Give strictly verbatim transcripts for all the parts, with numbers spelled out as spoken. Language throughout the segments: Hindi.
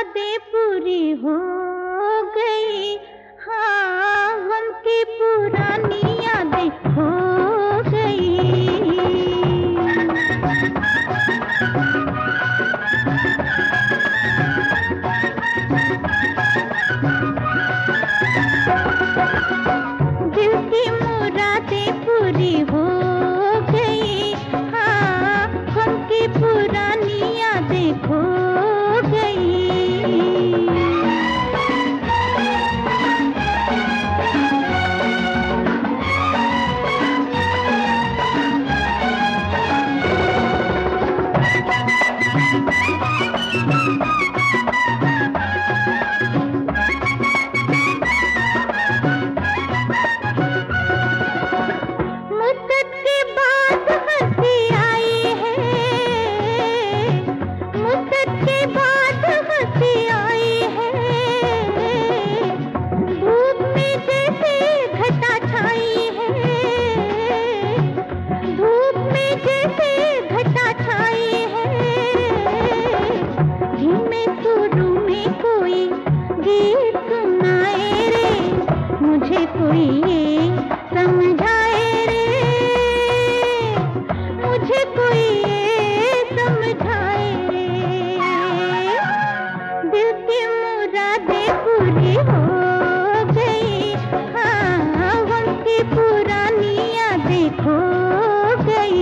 मुरादें पूरी हो गई, हाँ गम की पुरानी यादें हो गई। दिल की मुरादें पूरी हो गई, हाँ गम की पुरानी यादें खो गई। मुद्दत के बाद हंसी आई है, मुद्दत के बाद हंसी आई है। धूप में जैसे घटा छाई है, धूप में जैसे घटा छाई है। धीमे सुरों में कोई गीत सुनाए रे, मुझे कोई ये समझाए रे, मुझे कोई ये समझाए रे। दिल की मुरादें पूरी हो गई, हाँ गम की पुरानी यादें खो गई।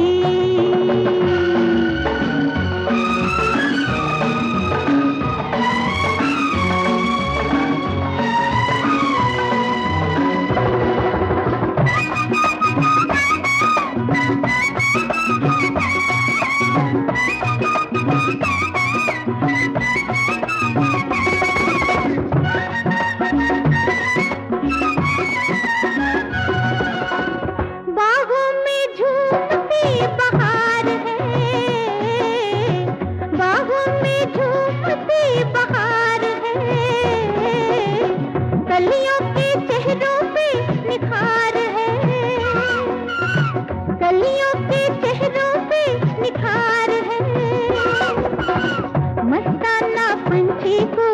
बाहों में झूमती बहार है, बाहों में झूमती बहार है। कलियों के चेहरों पे निखार है, कलियों के चेहरों पे निखार है। मस्ताना पंछी को